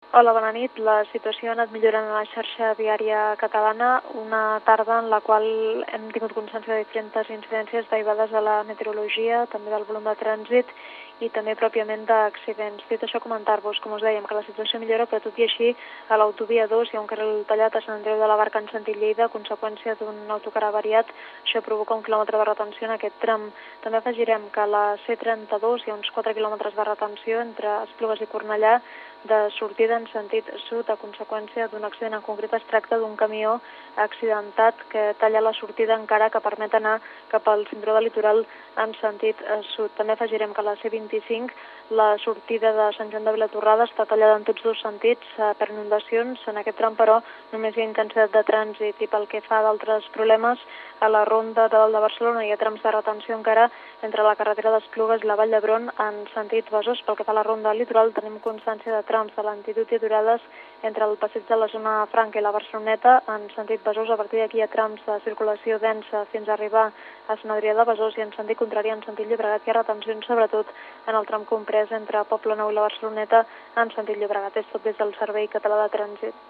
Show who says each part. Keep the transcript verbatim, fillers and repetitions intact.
Speaker 1: Hola, bona nit. La situació ha anat millorant a la xarxa viària catalana, una tarda en la qual hem tingut constància de diferents incidències derivades de la meteorologia, també del volum de trànsit i també pròpiament d'accidents. Dit això, comentar-vos, com us dèiem, que la situació millora, però tot i així a l'autovia dos hi ha un carril tallat a Sant Andreu de la Barca en sentit Lleida a conseqüència d'un autocar avariat. Això provoca un quilòmetre de retenció en aquest tram. També afegirem que a la C trenta-dos hi ha uns quatre quilòmetres de retenció entre Esplugues i Cornellà de sortida en sentit sud a conseqüència d'un accident. En concret es tracta d'un camió accidentat que talla la sortida encara que permet anar cap al cinturó del litoral en sentit sud. També afegirem que a la C vint-i-cinc la sortida de Sant Joan de Vilatorrada està tallada en tots dos sentits per inundacions. En aquest tram, però, només hi ha intensitat de trànsit i pel que fa d'altres problemes, a la ronda de dalt de Barcelona hi ha trams de retenció encara entre la carretera d'Esplugues i la Vall d'Hebron en sentit Besòs. Pel que fa a la ronda litoral tenim constància de trams de lentitud i aturades entre el passeig de la zona franca i la Barceloneta en sentit Besòs. A partir d'aquí hi ha trams de circulació densa fins a arribar a Sant Adrià de Besòs i en sentit contrari en sentit Llobregat hi ha retencions sobretot en el tram comprès entre Poblenou i la Barceloneta en sentit Llobregat. És tot des del Servei Català de Trànsit.